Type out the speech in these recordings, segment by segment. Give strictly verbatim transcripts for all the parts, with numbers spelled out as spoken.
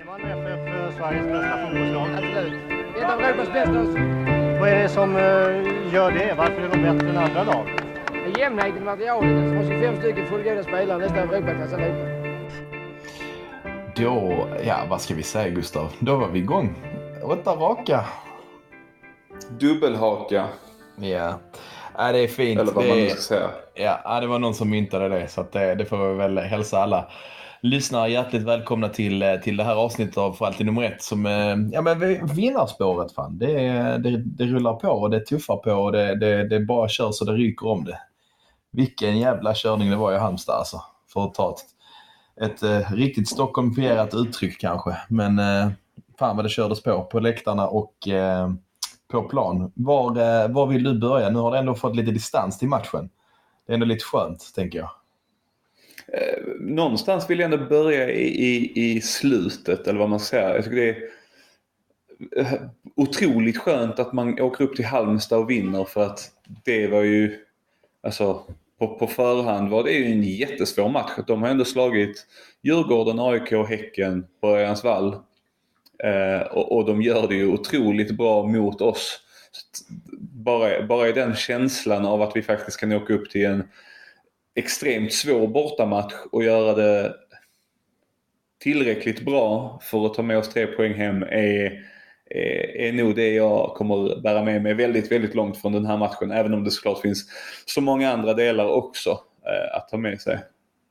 Malmö F F, Sveriges bästa fotbollslag. Absolut. Ett av Europas bästa också. Vad är det som uh, gör det? Varför är de bättre än andra lag? Jämnheten i materialet. Som har tjugofem stycken fullgoda spelare nästan Europaklass allihopa. Då, ja vad ska vi säga Gustav? Då var vi igång. Åtta raka. Dubbelhaka. Ja, ja det är fint. Eller vad det, man nu ska säga. Ja, det var någon som myntade det. Så att det, det får vi väl hälsa alla lyssnare hjärtligt välkomna till, till det här avsnittet av För alltid nummer ett. Som, ja men vinnarspåret fan. Det, det, det rullar på och det tuffar på och det, det, det bara kör så det ryker om det. Vilken jävla körning det var i Halmstad alltså. För att ta ett, ett eh, riktigt stockholmifierat uttryck kanske. Men eh, fan vad det kördes på. På läktarna och eh, på plan. Var, eh, var vill du börja? Nu har det ändå fått lite distans till matchen. Det är ändå lite skönt tänker jag. Eh, någonstans vill jag ändå börja i, i, i slutet. Eller vad man säger. Jag tycker det är eh, otroligt skönt att man åker upp till Halmstad och vinner. För att det var ju... Alltså... På, på förhand var det ju en jättesvår match. De har ändå slagit Djurgården, A I K och Häcken på Örjansvall. Eh, och, och de gör det ju otroligt bra mot oss. Bara, bara i den känslan av att vi faktiskt kan åka upp till en extremt svår bortamatch och göra det tillräckligt bra för att ta med oss tre poäng hem är... är nog det jag kommer bära med mig väldigt, väldigt långt från den här matchen. Även om det såklart finns så många andra delar också eh, att ta med sig.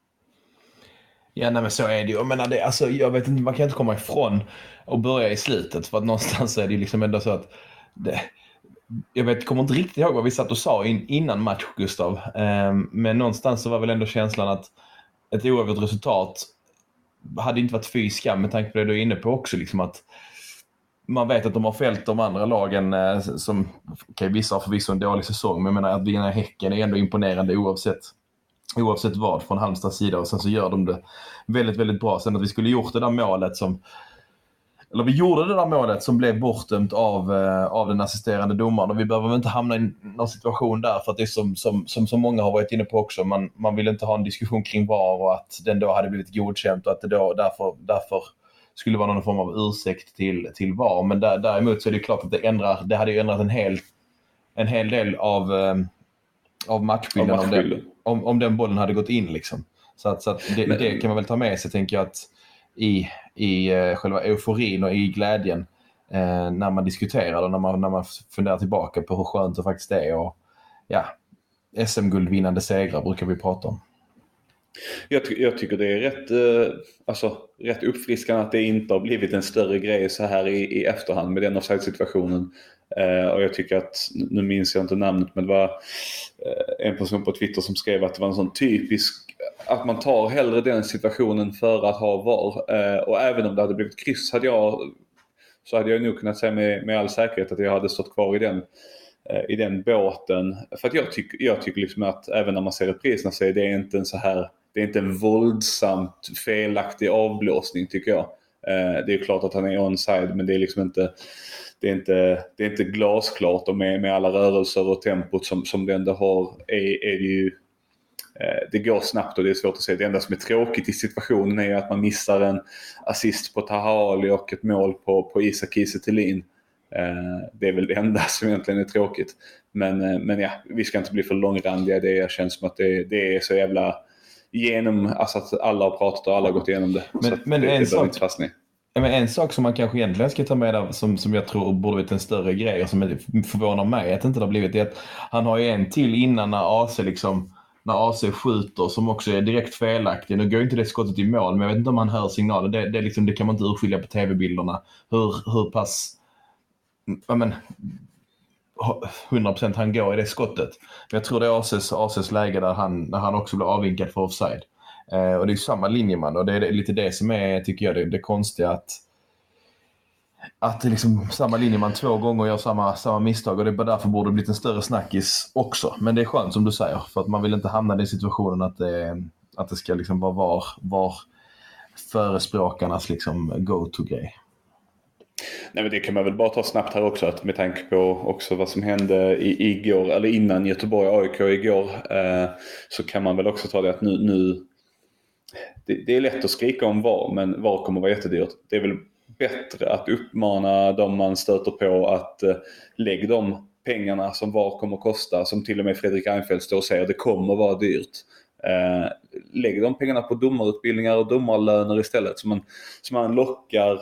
Ja, nej, men så är det ju. Jag menar, det, alltså, jag vet inte, man kan inte komma ifrån och börja i slutet. För att någonstans är det liksom ändå så att... Det, jag vet, kommer inte riktigt ihåg vad vi satt och sa in, innan match, Gustav. Eh, men någonstans så var väl ändå känslan att ett oavgjort resultat hade inte varit fy skam med tanke på det du är inne på också. Liksom att man vet att de har fällt de andra lagen eh, som okay, vissa har förvisso en dålig säsong, men jag menar att vinna Häcken är ändå imponerande oavsett, oavsett vad från Halmstads sida, och sen så gör de det väldigt, väldigt bra. Sen att vi skulle gjort det där målet som eller vi gjorde det där målet som blev bortdömt av, eh, av den assisterande domaren, och vi behöver väl inte hamna i någon situation där, för att det är som, som, som, som många har varit inne på också, man, man vill inte ha en diskussion kring var och att den då hade blivit godkänt och att det då därför, därför skulle vara någon form av ursäkt till, till var. Men där, däremot så är det klart att det ändrar, det hade ju ändrat en hel, en hel del av, um, av matchbilden om, den, om, om den bollen hade gått in liksom. Så att, så att det, Men... det kan man väl ta med sig, tänker jag, att i, i uh, själva euforin och i glädjen uh, när man diskuterar och när man, när man funderar tillbaka på hur skönt det faktiskt är. Och ja, S M-guldvinnande segrar brukar vi prata om. Jag, ty- jag tycker det är rätt, eh, alltså, rätt uppfriskande att det inte har blivit en större grej så här i, i efterhand med den offside-situationen. Eh, och jag tycker att, nu minns jag inte namnet, men det var eh, en person på Twitter som skrev att det var en sån typisk, att man tar hellre den situationen för att ha var. Eh, och även om det hade blivit kryss hade jag, så hade jag nog kunnat säga med, med all säkerhet att jag hade stått kvar i den. i den båten. För att jag tycker, jag tycker liksom att även när man ser repriserna så är det inte en så här, det är inte en våldsamt felaktig avblåsning tycker jag. Eh, det är klart att han är onside, men det är liksom inte det är inte, det är inte glasklart, och med, med alla rörelser och tempot som, som det ändå har är, är det ju eh, det går snabbt och det är svårt att se. Det enda som är tråkigt i situationen är att man missar en assist på Taha Ali och ett mål på, på Isak Kiese Thelin. Uh, det är väl det enda som egentligen är tråkigt. Men, uh, men ja, vi ska inte bli för långrandiga. Det känns som att det, det är så jävla genom, alltså att alla har pratat och alla har gått igenom det. Men, så men det, en, det sak, ja, men en sak som man kanske egentligen ska ta med där, som, som jag tror borde varit en större grej och som förvånar mig att inte det har blivit, är att han har ju en till innan när A C liksom när A C skjuter som också är direkt felaktig. Nu går inte det skottet i mål, men jag vet inte om han hör signalen. Det, det, liksom, det kan man inte urskilja på tv-bilderna. Hur, hur pass ja, men, hundra procent han går i det skottet. Men jag tror det är A C:s, A C:s läge där han, när han också blir avvinkad för offside. Eh, och det är ju samma linjeman. Och det är lite det som är, tycker jag, det, det konstiga att att det liksom samma linjeman två gånger gör samma, samma misstag. Och det är bara därför borde det blivit en större snackis också. Men det är skönt som du säger. För att man vill inte hamna i den situationen att det, att det ska liksom vara var, var förespråkarnas liksom go-to-grej. Nej, men det kan man väl bara ta snabbt här också, att med tanke på också vad som hände i, igår, eller innan Göteborg A I K igår, eh, så kan man väl också ta det att nu, nu det, det är lätt att skrika om var, men var kommer vara jättedyrt. Det är väl bättre att uppmana de man stöter på att eh, lägga de pengarna som var kommer kosta, som till och med Fredrik Reinfeldt står och säger det kommer vara dyrt. Eh, lägg de pengarna på domarutbildningar och domarlöner istället, så man, så man lockar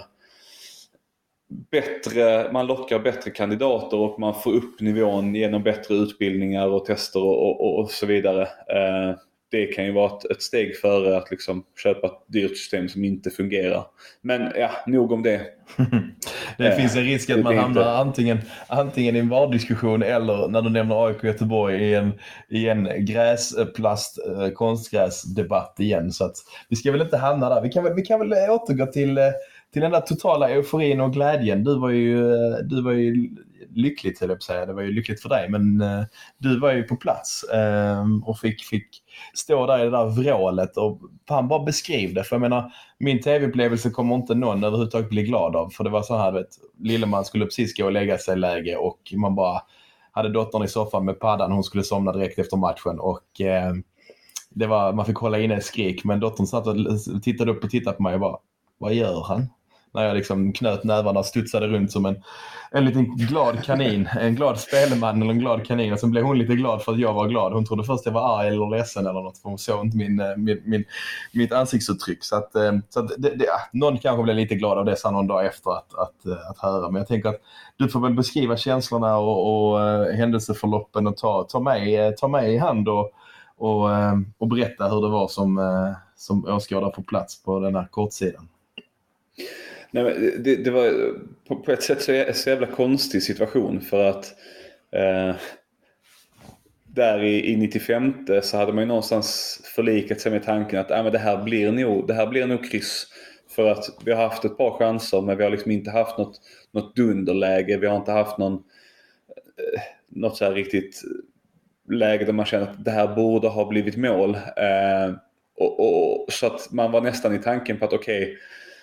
bättre, man lockar bättre kandidater och man får upp nivån genom bättre utbildningar och tester och, och, och så vidare. Eh, det kan ju vara ett, ett steg före att liksom köpa ett dyrt system som inte fungerar. Men ja, nog om det. Det eh, finns en risk att man hamnar inte... antingen, antingen i en vardiskussion eller när du nämner A I K Göteborg i en, i en gräsplast äh, konstgräsdebatt igen. Så att vi ska väl inte hamna där. Vi kan väl, vi kan väl återgå till, till den där totala euforin och glädjen. Du var ju, du var ju lyckligt, höll jag på att säga. Det var ju lyckligt för dig, men uh, du var ju på plats um, och fick, fick stå där i det där vrålet och fan bara beskriv det. För jag menar, min tv-upplevelse kommer inte någon överhuvudtaget bli glad av. För det var så här, vet, Lilleman skulle precis gå och lägga sig i läge och man bara hade dottern i soffan med paddan. Hon skulle somna direkt efter matchen och uh, det var, man fick hålla inne ett skrik. Men dottern satt och tittade upp och tittade på mig och bara, vad gör han? När jag liksom knöt nävarna och studsade runt som en, en liten glad kanin. En glad spelman eller en glad kanin. Och så blev hon lite glad för att jag var glad. Hon trodde först att jag var arg eller ledsen eller något. För hon såg inte min, min, min, mitt ansiktsuttryck. Så att, så att det, det, någon kanske blev lite glad av det sen någon dag efter att, att, att höra. Men jag tänker att du får väl beskriva känslorna och, och händelseförloppen och ta, ta, mig, ta mig i hand och, och, och berätta hur det var som, som åskådare på plats på den här kortsidan. Nej, men det, det var på, på ett sätt så, så jävla konstig situation för att eh, där i, i nittiofemte så hade man ju någonstans förlikat sig med tanken att äh, men det, här blir nog, det här blir nog kryss för att vi har haft ett par chanser men vi har liksom inte haft något, något dunderläge, vi har inte haft någon, eh, något så här riktigt läge där man känner att det här borde ha blivit mål eh, och, och, så att man var nästan i tanken på att okej okay,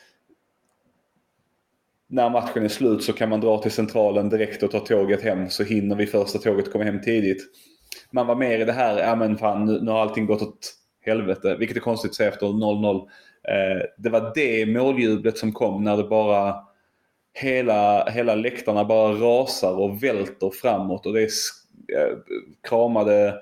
när matchen är slut så kan man dra till centralen direkt och ta tåget hem så hinner vi första tåget komma hem tidigt. Man var mer i det här, ja men fan nu, nu har allting gått åt helvete, vilket är konstigt att säga efter noll noll. Eh, det var det måljublet som kom när det bara hela, hela läktarna bara rasar och välter framåt och det är eh, kramade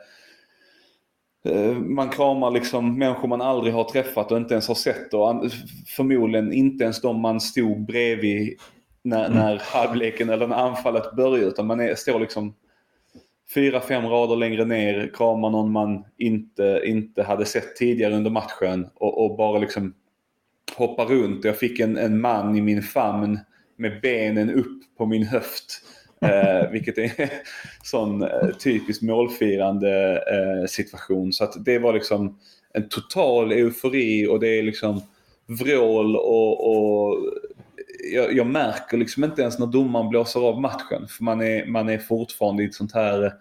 man kramar liksom människor man aldrig har träffat och inte ens har sett och förmodligen inte ens de man stod bredvid när, mm. när halvleken eller när anfallet börjar utan man är, står liksom fyra, fem rader längre ner, kramar någon man inte, inte hade sett tidigare under matchen och, och bara liksom hoppar runt. Jag fick en, en man i min famn med benen upp på min höft. Eh, vilket är en sån eh, typisk målfirande eh, situation så att det var liksom en total eufori och det är liksom vrål och, och jag, jag märker liksom inte ens när domaren blåser av matchen för man är, man är fortfarande i ett sånt här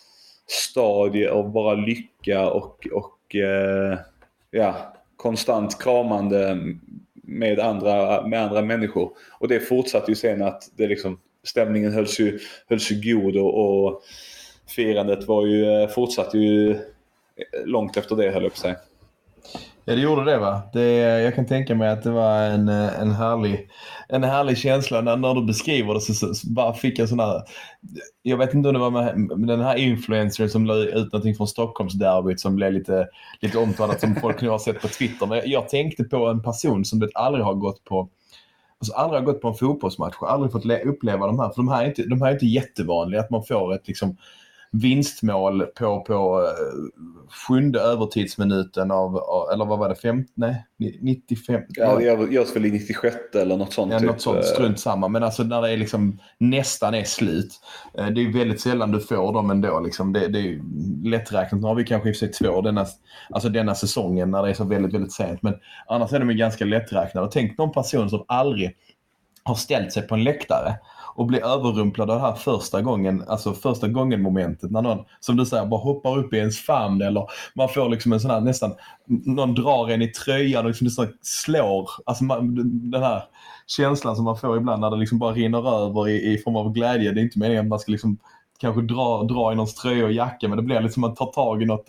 stadie av bara lycka och, och eh, ja, konstant kramande med andra, med andra människor och det fortsatte ju sen att det liksom stämningen hölls ju, hölls ju god och, och firandet var ju, fortsatte ju långt efter det, höll jag på sig. Ja, det gjorde det va. Det, jag kan tänka mig att det var en, en, härlig, en härlig känsla när, när du beskriver det så, så, så bara fick jag sån här, jag vet inte om det var med, med den här influencern som la ut någonting från Stockholmsderbyt som blev lite, lite omtalat som folk nu har sett på Twitter. Men jag, jag tänkte på en person som det aldrig har gått på Alltså aldrig har gått på en fotbollsmatch och aldrig fått uppleva de här. För de här är inte, de här är inte jättevanliga att man får ett liksom vinstmål på, på sjunde övertidsminuten av, eller vad var det, fem, nej, nittiofem. Ja, det görs väl i nittiosju eller något sånt. Ja, typ. något sånt, strunt samma. Men alltså när det är liksom nästan är slut. Det är ju väldigt sällan du får dem ändå. Liksom. Det, det är ju lätträknat. Nu har vi kanske i och för sig två denna, alltså denna säsongen när det är så väldigt, väldigt sent. Men annars är de ju ganska lätträknade. Tänk någon person som aldrig har ställt sig på en läktare och blir överrumplad av det här första gången, alltså första gången momentet när någon, som du säger, bara hoppar upp i ens famn eller man får liksom en sån här nästan, någon drar en i tröjan och liksom det så slår, alltså man, den här känslan som man får ibland när det liksom bara rinner över i, i form av glädje. Det är inte meningen att man ska liksom kanske dra, dra i någons tröja och jacka, men det blir liksom att man tar tag i något och,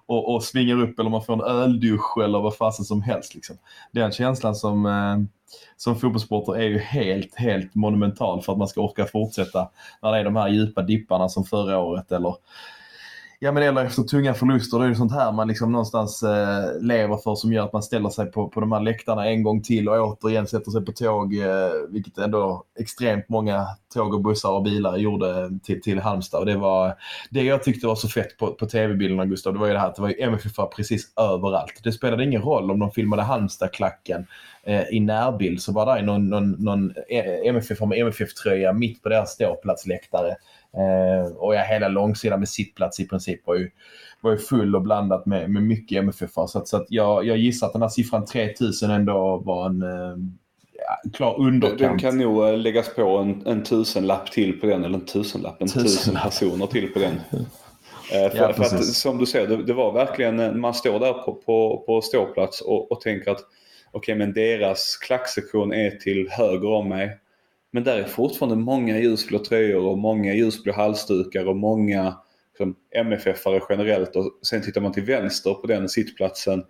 och, och svingar upp, eller man får en öldusch eller vad fasen som helst liksom. Den känslan som, eh, som fotbollssporter är ju helt, helt monumental för att man ska orka fortsätta när det är de här djupa dipparna som förra året, eller Ja, men eller efter tunga förluster, det är ju sånt här man liksom någonstans eh, lever för, som gör att man ställer sig på, på de här läktarna en gång till och återigen sätter sig på tåg, eh, vilket ändå extremt många tåg och bussar och bilar gjorde till, till Halmstad. Och det var det jag tyckte var så fett på, på tv-bilderna, Gustav, det var ju det här att det var ju M F F precis överallt. Det spelade ingen roll om de filmade Halmstad-klacken eh, i närbild, så var det någon, någon, någon M F F med M F F-tröja mitt på deras ståplatsläktare. Eh, och jag hela långsidan med sittplats i princip var ju, var ju full och blandat med, med mycket M F F. Så, att, så att jag, jag gissar att den här siffran tre tusen ändå var en eh, ja, klar underkant. Den kan nog läggas på en, en tusenlapp till på den, eller en tusenlapp, en tusen, tusen personer till på den. eh, för, ja, för att som du säger, det, det var verkligen, man står där på, på, på ståplats och, och tänker att okej, okay, men deras klacksektion är till höger om mig. Men där är fortfarande många ljusblå tröjor och många ljusblå halsdukar och många liksom, M F F-are generellt. Och sen tittar man till vänster på den sittplatsen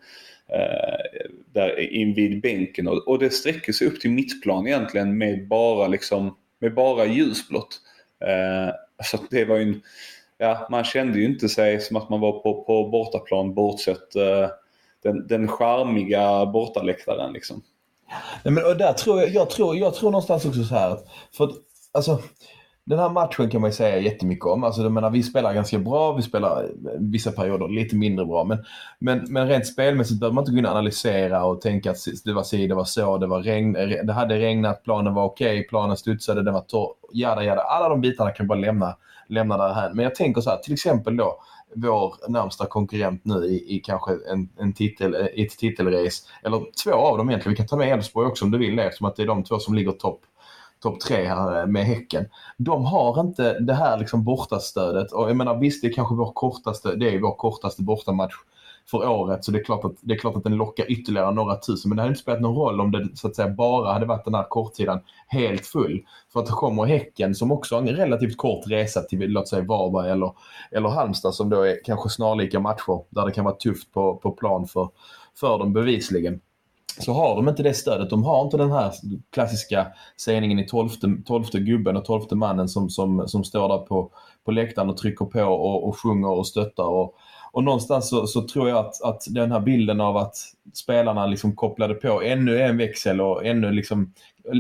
eh, där invid bänken. Och, och det sträcker sig upp till mittplan egentligen med bara, liksom, med bara ljusblått. Eh, så det var ju en, ja, man kände ju inte sig som att man var på, på bortaplan bortsett eh, den, den charmiga bortaläktaren liksom. Nej, men och där tror jag, jag tror jag tror någonstans också så här att, för att, alltså den här matchen kan man ju säga jättemycket om. Alltså jag menar, vi spelar ganska bra, vi spelar vissa perioder lite mindre bra, men men men rent spelmässigt behöver man inte gå in och analysera och tänka att det var si, det var så, det var regn, det hade regnat, planen var okej, planen studsade, den var torr, jada jada. Alla de bitarna kan bara lämna lämna där här. Men jag tänker så här, till exempel då vår närmsta konkurrent nu i, i kanske en, en titel, ett titelrace, eller två av dem egentligen, vi kan ta med Elfsborg också om du vill, eftersom att det är de två som ligger topp topp tre här med Häcken. De har inte det här liksom bortastödet, och jag menar visst, det är kanske vår kortaste, det är vår kortaste bortamatch för året, så det är klart att det är klart att den lockar ytterligare några tusen, men det hade inte spelat någon roll om det så att säga bara hade varit den här kortsidan helt full, för att det kommer Häcken som också har en relativt kort resa till, låt säga Varberg eller, eller Halmstad, som då är kanske snarlika matcher där det kan vara tufft på, på plan för, för dem bevisligen. Så har de inte det stödet, de har inte den här klassiska sägningen i tolfte, tolfte gubben och tolfte mannen som, som, som står där på, på läktaren och trycker på och, och sjunger och stöttar. Och, och någonstans så, så tror jag att, att den här bilden av att spelarna liksom kopplade på ännu en växel och ännu liksom,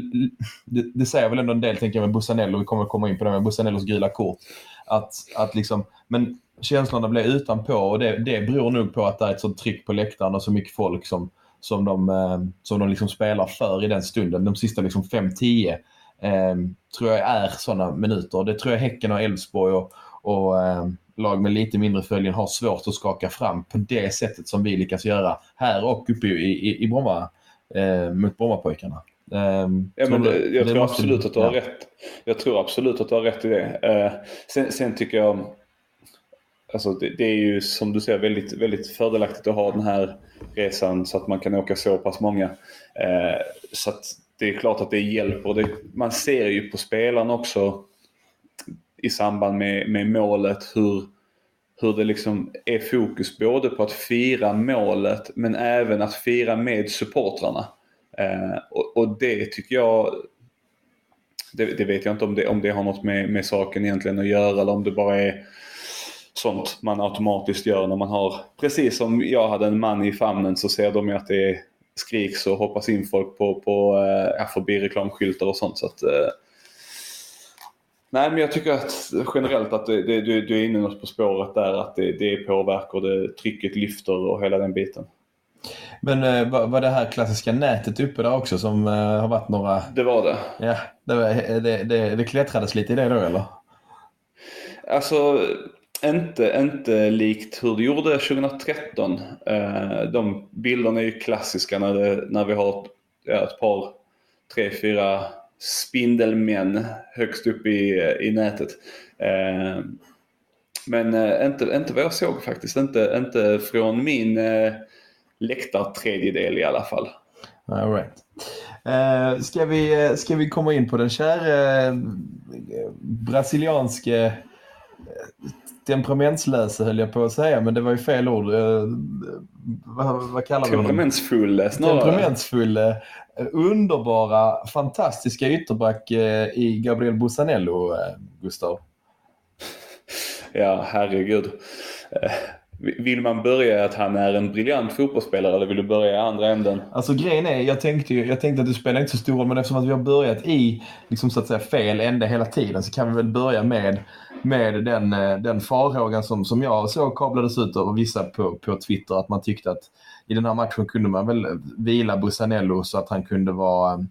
det, det säger väl ändå en del, tänker jag, med Bussanello, vi kommer komma in på det med Bussanellos gula kort, att, att liksom, men känslorna blev utanpå, och det, det beror nog på att det är ett sånt tryck på läktaren och så mycket folk som som de, eh, som de liksom spelar för i den stunden. De sista liksom fem tio eh, tror jag är sådana minuter. Det tror jag Häcken och Elfsborg och, och eh, lag med lite mindre följen har svårt att skaka fram på det sättet som vi lyckas göra här och uppe i, i, i Bromma, eh, mot Brommapojkarna. Eh, ja, men det, jag tror måste, absolut att du har ja. rätt. Jag tror absolut att du har rätt i det. Eh, sen, sen tycker jag, alltså det, det är ju som du säger väldigt, väldigt fördelaktigt att ha den här resan så att man kan åka så pass många. Eh, så att det är klart att det hjälper. Det, man ser ju på spelarna också i samband med, med målet hur, hur det liksom är fokus både på att fira målet men även att fira med supportrarna. Eh, och, och det tycker jag, det, det vet jag inte om det, om det har något med, med saken egentligen att göra, eller om det bara är sånt man automatiskt gör när man har, precis som jag hade en man i famnen, så ser de ju att det skriks och hoppas in folk på, på äh, förbi reklamskyltar och sånt. Så att, äh, nej, men jag tycker att generellt att det, det, du, du är inne något på spåret där, att det, det påverkar, det, trycket lyfter och hela den biten. Men äh, var, var det här klassiska nätet uppe där också som äh, har varit några... Det var det. Ja, det, var, det, det, det klättrades lite i det då, eller? Alltså... Inte, inte likt hur det gjorde tjugohundratretton. De bilderna är ju klassiska när, det, när vi har ett, ett par, tre, fyra spindelmän högst upp i, i nätet. Men inte, inte vad jag såg faktiskt. Inte, inte från min läktartredjedel i alla fall. All right. Uh, ska, vi, ska vi komma in på den kära uh, brasilianske Temperamentslösa höll jag på att säga, men det var ju fel ord. Eh, vad, vad kallar vi honom? Temperamentsfull snarare. Temperamentsfull, eh, underbara, fantastiska ytterback eh, i Gabriel Bussanello, eh, Gustav. Ja, herregud. Eh, vill man börja att han är en briljant fotbollsspelare eller vill du börja i andra änden? Alltså grejen är, jag tänkte, jag tänkte att det spelar inte så stor roll, men eftersom att vi har börjat i liksom, så att säga, fel ände hela tiden, så kan vi väl börja med, med den, den farhågan som, som jag såg kablades ut av vissa på, på Twitter, att man tyckte att i den här matchen kunde man väl vila Bussanello så att han kunde vara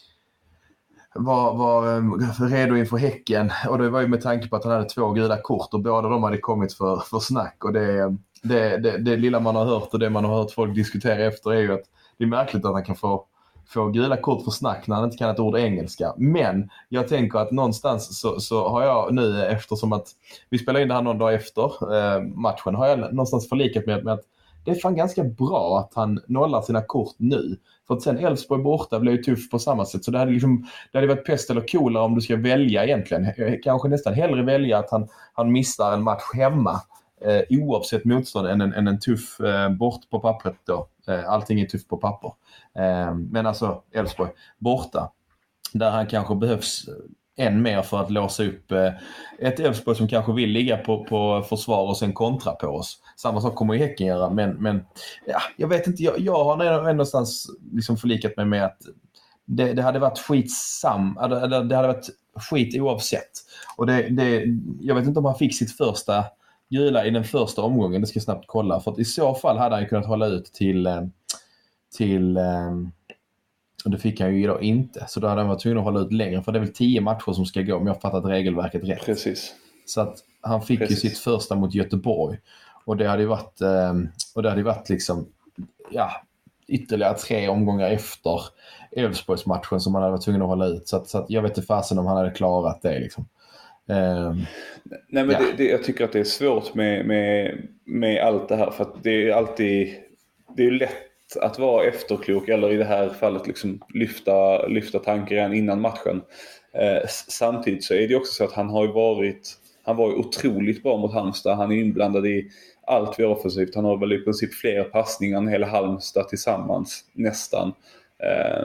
var, var redo inför Häcken, och det var ju med tanke på att han hade två gula kort och båda de hade kommit för, för snack, och det, det, det, det lilla man har hört och det man har hört folk diskutera efter är ju att det är märkligt att han kan få, få gula kort för snack när han inte kan ett ord engelska. Men jag tänker att någonstans så, så har jag nu, eftersom att vi spelar in det här någon dag efter eh, matchen, har jag någonstans förlikat med, med att det är fan ganska bra att han nollar sina kort nu. För att sen Elfsborg borta blev ju tuff på samma sätt. Så det hade, liksom, det hade varit pest eller coolare om du ska välja egentligen. Kanske nästan hellre välja att han, han missar en match hemma. Eh, oavsett motstånd än en, än en tuff eh, bort på pappret då. Eh, allting är tufft på papper. Eh, men alltså Elfsborg borta. Där han kanske behövs än mer för att låsa upp eh, ett Elfsborg som kanske vill ligga på, på försvar och sen kontra på oss. Samma sak kommer ju Häcken göra, men, men ja, jag vet inte, jag, jag har ändå någonstans liksom förlikat mig med att det, det hade varit skitsam, eller det hade varit skit oavsett. Och det, det, jag vet inte om han fick sitt första gula i den första omgången, det ska jag snabbt kolla, för att i så fall hade han kunnat hålla ut till till och det fick han ju idag inte. Så då hade han varit tvungen att hålla ut längre. För det är väl tio matcher som ska gå om jag har fattat regelverket rätt. Precis. Så att han fick Precis. ju sitt första mot Göteborg. Och det hade ju varit, och det hade varit liksom, ja, ytterligare tre omgångar efter Elfsborgsmatchen som han hade varit tvungen att hålla ut. Så att, så att jag vet inte fasen om han hade klarat det liksom. Um, Nej men ja. det, det, jag tycker att det är svårt med, med, med allt det här. För att det är alltid, det är lätt att vara efterklok, eller i det här fallet liksom lyfta, lyfta tankar redan innan matchen. Eh, samtidigt så är det också så att han har ju varit, han var ju otroligt bra mot Halmstad. Han är inblandad i allt vi har offensivt. Han har väl i princip fler passningar än hela Halmstad tillsammans, nästan. Eh,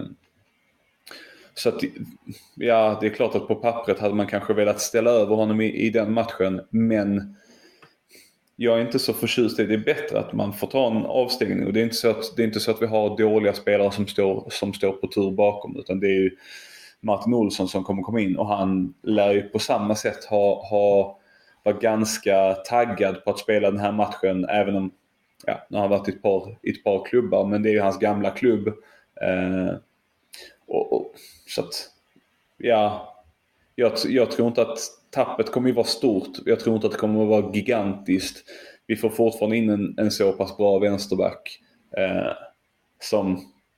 så att, ja, det är klart att på pappret hade man kanske velat ställa över honom i, i den matchen, men jag är inte så förtjust i det. Det är bättre att man får ta en avstängning. Och det är inte så att, det är inte så att vi har dåliga spelare som står, som står på tur bakom. Utan det är ju Martin Olsson som kommer komma in. Och han lär ju på samma sätt ha, ha varit ganska taggad på att spela den här matchen. Även om, ja, nu har han varit i ett par, i ett par klubbar. Men det är ju hans gamla klubb. Eh, och, och, så att, ja, jag, jag tror inte att tappet kommer ju vara stort. Jag tror inte att det kommer att vara gigantiskt. Vi får fortfarande in en, en så pass bra vänsterback eh, som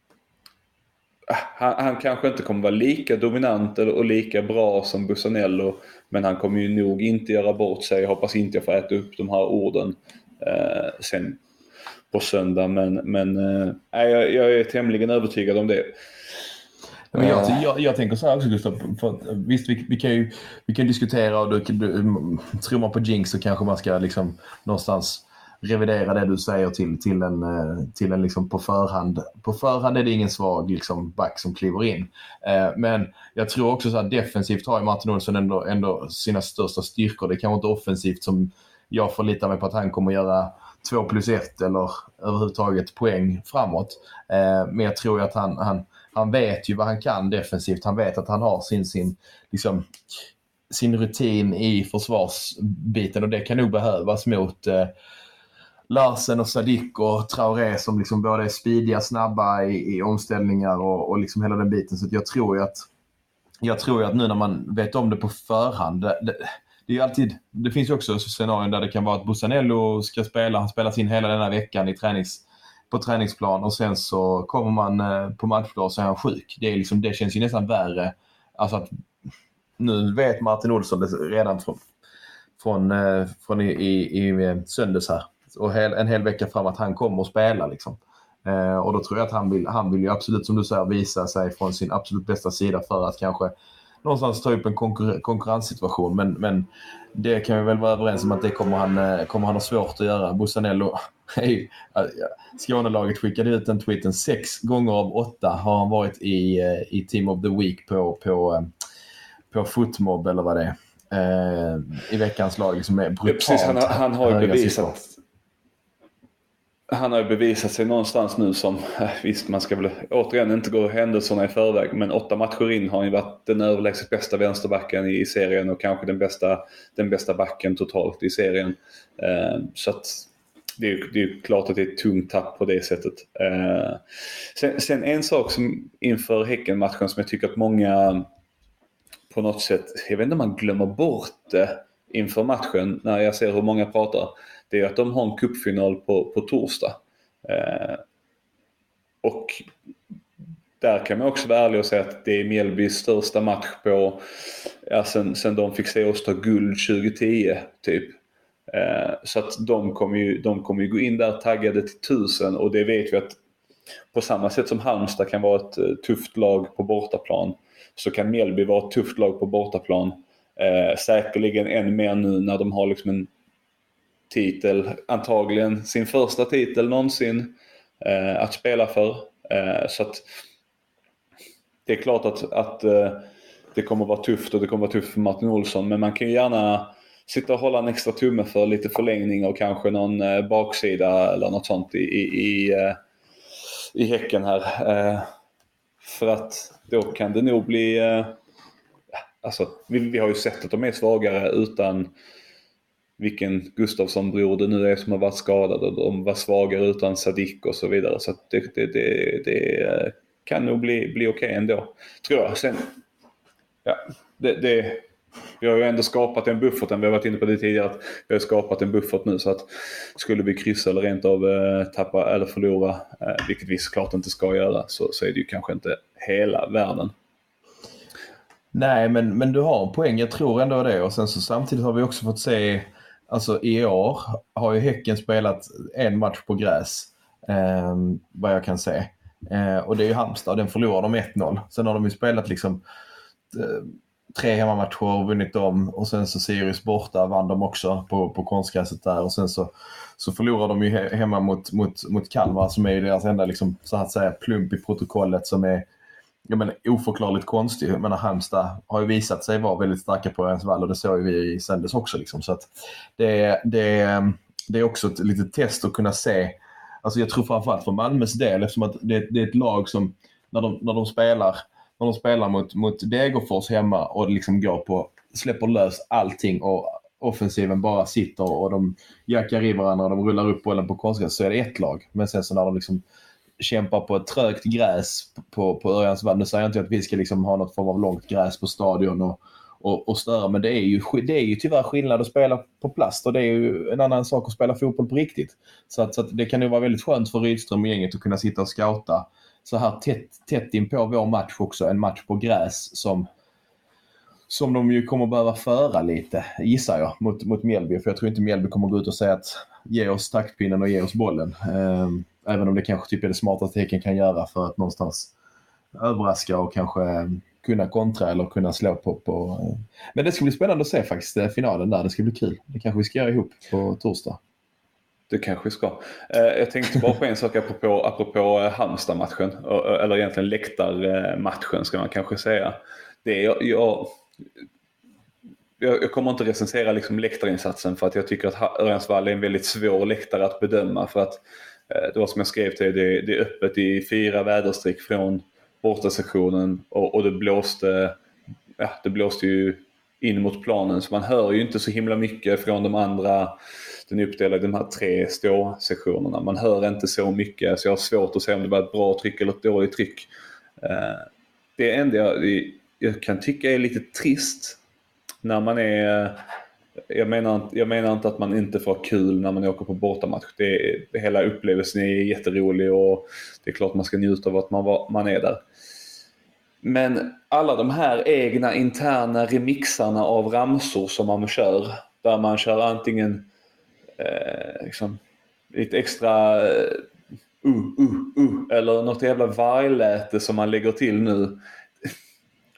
äh, han, han kanske inte kommer vara lika dominant eller, och lika bra som Bussanello, men han kommer ju nog inte göra bort sig. Jag hoppas inte jag får äta upp de här orden eh, sen på söndag, men, men eh, jag, jag är tämligen övertygad om det. Men jag, jag, jag tänker så här också, Gustav, för att, visst vi, vi kan ju vi kan diskutera, och du, du tror man på jinx så kanske man ska liksom någonstans revidera det du säger till, till en, till en liksom på förhand. På förhand är det ingen svag liksom back som kliver in. Eh, men jag tror också så att defensivt har ju Martin Olsson ändå, ändå sina största styrkor. Det kan vara inte offensivt som jag förlitar mig på att han kommer göra två plus ett eller överhuvudtaget poäng framåt. Eh, men jag tror att han, han Han vet ju vad han kan defensivt. Han vet att han har sin, sin, liksom, sin rutin i försvarsbiten. Och det kan nog behövas mot eh, Larsen och Sadik och Traoré som liksom både är speediga, snabba i, i omställningar och, och liksom hela den biten. Så jag tror ju att, jag tror ju att nu när man vet om det på förhand... Det, det, det, är ju alltid, det finns ju också scenarion där det kan vara att Bussanello ska spela. Han spelas in hela den här veckan i tränings... på träningsplan, och sen så kommer man eh, på matchdag och så är han sjuk. Det, är liksom, det känns ju nästan värre. Alltså att nu vet Martin Olsson det redan från, från, eh, från i, i, i söndags här. Och hel, en hel vecka fram att han kommer att spela. Liksom. Eh, och då tror jag att han vill, han vill ju absolut, som du säger, visa sig från sin absolut bästa sida för att kanske någonstans ta upp en konkur- konkurrenssituation. Men, men det kan vi väl vara överens om att det kommer han, kommer han ha svårt att göra. Bussanello, hej, Skånelaget skickade ut en tweeten. Sex gånger av åtta har han varit i, i Team of the Week på, på, på Footmob eller vad det är. Eh, I veckans lag som är brutalt. Precis, han, han har ju bevisat siffror. Han har ju bevisat sig någonstans nu som, visst man ska väl återigen inte gå händelserna i förväg, men åtta matcher in har han ju varit den överlägset bästa vänsterbacken i serien och kanske den bästa, den bästa backen totalt i serien. Eh, så att det är ju det är klart att det är ett tungt tapp på det sättet. Eh, sen, sen en sak som inför Häcken-matchen som jag tycker att många på något sätt, jag vet inte om man glömmer bort det inför matchen när jag ser hur många pratar, det är att de har en cupfinal på, på torsdag. Eh, och där kan man också vara ärlig och säga att det är Mjällbys största match på, ja, sen, sen de fick se oss ta guld tjugo tio typ. Eh, så att de kommer ju, de kommer ju gå in där taggade till tusen, och det vet vi att på samma sätt som Halmstad kan vara ett uh, tufft lag på bortaplan, så kan Mjällby vara ett tufft lag på bortaplan. Eh, säkerligen än mer nu när de har liksom en titel, antagligen sin första titel någonsin eh, att spela för. Eh, så att det är klart att, att eh, det kommer vara tufft, och det kommer vara tufft för Martin Olsson, men man kan ju gärna sitta och hålla en extra tumme för lite förlängning och kanske någon eh, baksida eller något sånt i, i, i, eh, i Häcken här. Eh, för att då kan det nog bli eh, alltså, vi, vi har ju sett att de är svagare utan vilken Gustafsson-bror det nu är som har varit skadad, och de var svagare utan Sadik och så vidare. Så att det, det, det, det kan nog bli, bli okej ändå, tror jag. Sen, ja, det, det, vi har ju ändå skapat en buffert, vi har varit inne på det tidigare, att vi har skapat en buffert nu, så att skulle vi kryssa eller rent av eh, tappa eller förlora, eh, vilket vi såklart inte ska göra, så, så är det ju kanske inte hela världen. Nej, men, men du har en poäng, jag tror ändå det. Och sen så samtidigt har vi också fått se, alltså i år har ju Häcken spelat en match på gräs, eh, vad jag kan se. Eh, och det är ju Halmstad, den förlorar de ett noll. Sen har de ju spelat liksom eh, tre hemmamatcher och vunnit dem, och sen så Sirius borta vann de också på, på konstgräset där, och sen så, så förlorar de ju he- hemma mot, mot, mot Kalmar, som är ju deras enda liksom, så att säga plump i protokollet, som är, jag menar, oförklarligt konstig. Jag menar, Halmstad har ju visat sig vara väldigt starka på Örjansvall, och det såg vi i sändes också liksom. Så att det, det, det är också ett litet test att kunna se, alltså jag tror framförallt för Malmös del, eftersom att det, det är ett lag som när de, när de spelar när de spelar mot, mot Degerfors hemma och liksom går på, släpper lös allting och offensiven bara sitter och de jackar i varandra och de rullar upp bollen på konstgräs, så är det ett lag. Men sen så när de liksom kämpar på ett trögt gräs på, på Örjansvall, nu säger jag inte att vi ska liksom ha något form av långt gräs på stadion och, och, och störa, men det är, ju, det är ju tyvärr skillnad att spela på plast, och det är ju en annan sak att spela fotboll på riktigt. Så, att, så att det kan ju vara väldigt skönt för Rydström och gänget att kunna sitta och scouta så här tätt, tätt in på vår match också, en match på gräs som, som de ju kommer behöva föra lite, gissar jag, mot, mot Mjällby. För jag tror inte Mjällby kommer gå ut och säga att ge oss taktpinnen och ge oss bollen. Um, även om det kanske typ är det smartaste Häcken kan göra för att någonstans överraska och kanske kunna kontra eller kunna slå på. på. Men det ska bli spännande att se faktiskt, finalen där. Det ska bli kul. Det kanske vi ska göra ihop på torsdag. Det kanske vi ska. Jag tänkte bara på en sak apropå, apropå Halmstad-matchen. Eller egentligen läktarmatchen ska man kanske säga. Det är, jag, jag, jag kommer inte recensera liksom läktarinsatsen, för att jag tycker att Örjansvall är en väldigt svår läktare att bedöma. För att det var som jag skrev till, det, det är öppet i fyra väderstreck från bortasektionen. Och, och det blåste, ja, det blåste ju in mot planen. Så man hör ju inte så himla mycket från de andra. Den är uppdelad i de här tre ståsektionerna. Man hör inte så mycket, så jag har svårt att säga om det var ett bra tryck eller ett dåligt tryck. Det enda jag, jag kan tycka är lite trist när man är... Jag menar, jag menar inte att man inte får kul när man åker på bortamatch. Det är, hela upplevelsen är jätterolig, och det är klart man ska njuta av att man, var, man är där. Men alla de här egna interna remixarna av ramsor som man kör, där man kör antingen Eh, liksom, lite extra uh, uh, uh, uh, eller något jävla vargläte som man lägger till nu.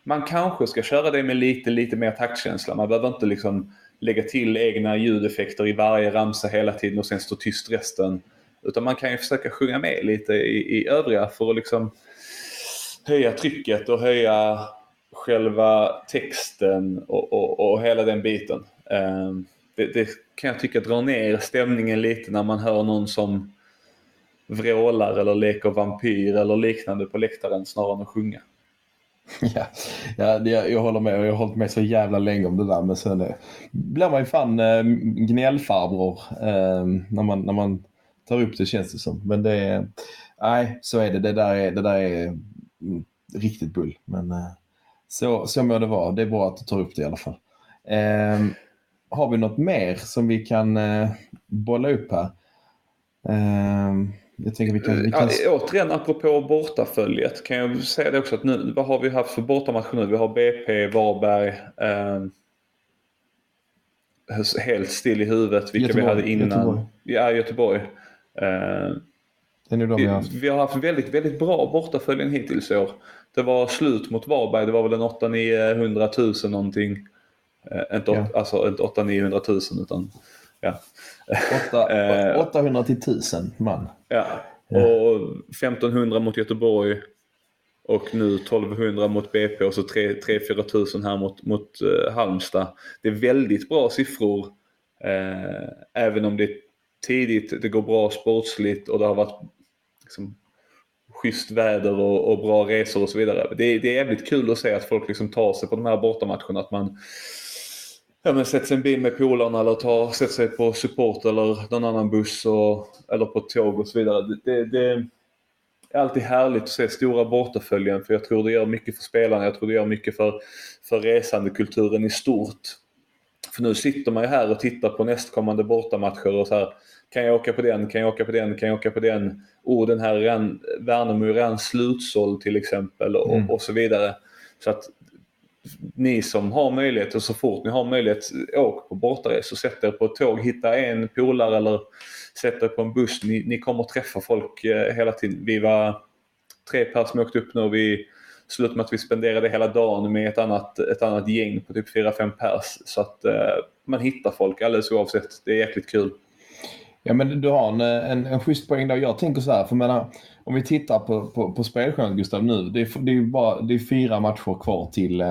man kanske ska köra det med lite, lite mer taktkänsla. Man behöver inte liksom lägga till egna ljudeffekter i varje ramsa hela tiden och sen stå tyst resten. Utan man kan ju försöka sjunga med lite i, i övriga för att liksom höja trycket och höja själva texten och, och, och hela den biten. Um, det, det kan jag tycka drar ner stämningen lite när man hör någon som vrålar eller leker vampyr eller liknande på läktaren snarare än att sjunga. Ja, ja det, jag håller med och jag har hållit med så jävla länge om det där, men sen det, blir man ju fan äh, gnällfarbror äh, när, man, när man tar upp det, känns det som. Men det är, nej, så är det. Det där är, det där är mm, riktigt bull. Men äh, så, så må det vara. Det är bra att du tar upp det i alla fall. Äh, har vi något mer som vi kan äh, bolla upp här? Äh, Jag tänker vi kan, vi kan... Ja, återigen apropå bortaföljet kan jag säga det också att nu, vad har vi haft för bortamatcher nu? Vi har B P, Varberg, eh, helt still i huvudet vilka Göteborg, vi hade innan. Göteborg. Ja, Göteborg. Eh, det är nu de vi, har. vi har haft väldigt, väldigt bra bortaföljen hittills i år. Det var slut mot Varberg, det var väl en åtta nio hundra tusen någonting. Eh, inte, ja. Alltså inte åtta nio hundra tusen utan... Ja. åttahundra till tusen man. Ja. Och femtonhundra mot Göteborg och nu tolvhundra mot B P och så tre till fyra tusen här mot, mot uh, Halmstad. Det är väldigt bra siffror eh, även om det är tidigt, det går bra sportsligt och det har varit liksom, schysst väder och, och bra resor och så vidare. Det, det är jävligt kul att se att folk liksom tar sig på de här bortamatcherna, att man Ja, men sätter sig en bil med polarna eller tar, sätter sig på support eller någon annan buss och, eller på tåg och så vidare. Det, det, det är alltid härligt att se stora bortaföljen, för jag tror det gör mycket för spelarna, jag tror det gör mycket för, för resandekulturen i stort. För nu sitter man ju här och tittar på nästkommande bortamatcher och så här, kan jag åka på den, kan jag åka på den, kan jag åka på den. Och den här redan, Värnamo är redan slutsåld till exempel och, mm. och så vidare. Så att ni som har möjlighet, och så fort ni har möjlighet, åk på bortares och sätt er på ett tåg, hitta en polare eller sätt er på en buss. Ni, ni kommer träffa folk eh, hela tiden. Vi var tre pers som åkte upp nu och vi slutade med att vi spenderade hela dagen med ett annat, ett annat gäng på typ fyra fem pers. Så att eh, man hittar folk alldeles oavsett. Det är jäkligt kul. Ja, men du har en, en, en schysst poäng där. Jag tänker så här, för menar, om vi tittar på, på, på spelschemat, Gustav, nu. Det är, det är bara det är fyra matcher kvar till,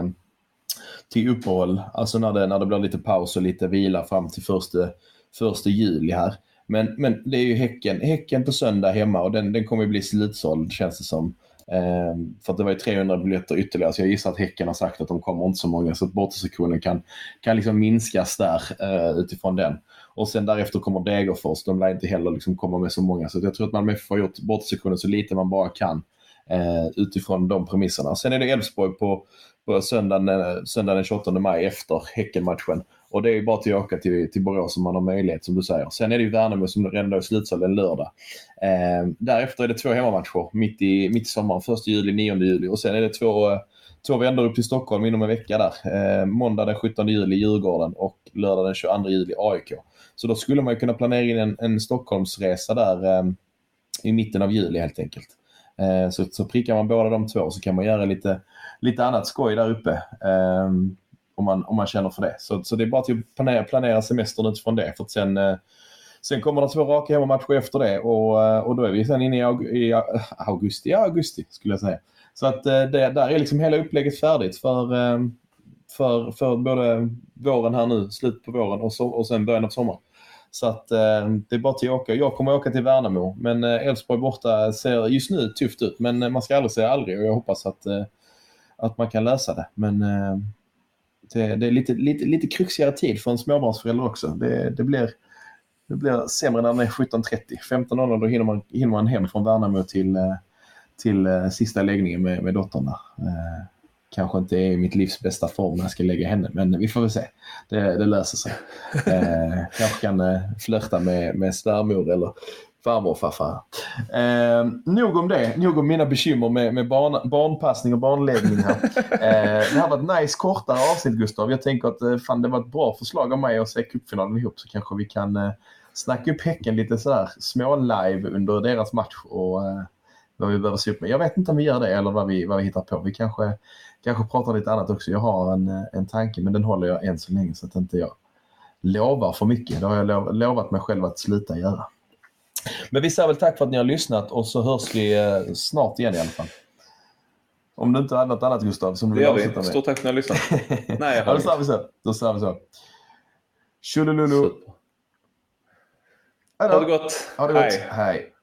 till uppehåll. Alltså när det, när det blir lite paus och lite vila fram till första, första juli här. Men, men det är ju häcken, häcken på söndag hemma och den, den kommer bli slutsåld, känns det som. Eh, för att det var ju trehundra biljetter ytterligare, så jag gissar att häcken har sagt att de kommer inte så många, så att bortasektionen kan, kan liksom minskas där eh, utifrån den. Och sen därefter kommer Degerfors, de lär inte heller liksom komma med så många, så jag tror att man får gjort bortasektionen så lite man bara kan eh, utifrån de premisserna. Sen är det Elfsborg på, på söndagen, söndagen den tjugoåttonde maj efter Häckenmatchen. Och det är ju bara till att åka till, till Borås om man har möjlighet, som du säger. Sen är det ju Värnamo som redan är slutsåld en lördag. Eh, därefter är det två hemmamatcher mitt i, mitt i sommaren, första juli, nionde juli. Och sen är det två, två vändor upp till Stockholm inom en vecka där. Eh, måndag den sjuttonde juli Djurgården och lördag den tjugoandra juli A I K. Så då skulle man ju kunna planera in en, en Stockholmsresa där eh, i mitten av juli helt enkelt. Eh, så, så prickar man båda de två så kan man göra lite, lite annat skoj där uppe. Eh, Om man, om man känner för det. Så, så det är bara till att planera, planera semestern utifrån det. För att sen, eh, sen kommer det två raka hemmamatcher efter det. Och, och då är vi sen inne i, aug- i augusti. Ja, augusti skulle jag säga. Så att eh, det, där är liksom hela upplägget färdigt för, eh, för, för både våren här nu, slut på våren och, så, och sen början av sommar. Så att eh, det är bara till att åka. Jag kommer att åka till Värnamo. Men Elfsborg eh, borta ser just nu tufft ut. Men eh, man ska aldrig säga aldrig. Och jag hoppas att, eh, att man kan lösa det. Men... Eh, Det, det är lite, lite, lite kruxigare tid för en småbarnsförälder också. Det, det, blir, det blir sämre när det är sjutton trettio. femton noll då hinner man, hinner man hem från Värnamo till, till sista läggningen med, med dottern. Eh, kanske inte är mitt livs bästa form när jag ska lägga henne. Men vi får väl se. Det, det löser sig. Eh, kanske kan eh, flörta med, med svärmor eller farmor och farfar. Eh, nog om det. Nog om mina bekymmer med, med barn, barnpassning och barnläggning här. Eh, det här var ett nice kortare avsnitt, Gustav. Jag tänker att eh, fan, det var ett bra förslag av mig att se cupfinalen ihop, så kanske vi kan eh, snacka upp Häcken lite sådär små live under deras match och eh, vad vi behöver se upp med. Jag vet inte om vi gör det eller vad vi, vad vi hittar på. Vi kanske, kanske prata lite annat också. Jag har en, en tanke, men den håller jag än så länge så att inte jag lovar för mycket. Det har jag lov, lovat mig själv att sluta göra. Men vi säger väl tack för att ni har lyssnat och så hörs vi eh, snart igen i alla fall. Om du inte har något annat, Gustav, som du vill avsluta med. Stort tack för att ni har lyssnat. Nej, jag har ja, då säger vi så. Då säger vi så. Tjolululu. Ha det gott. Ha det gott. Hej. Hej.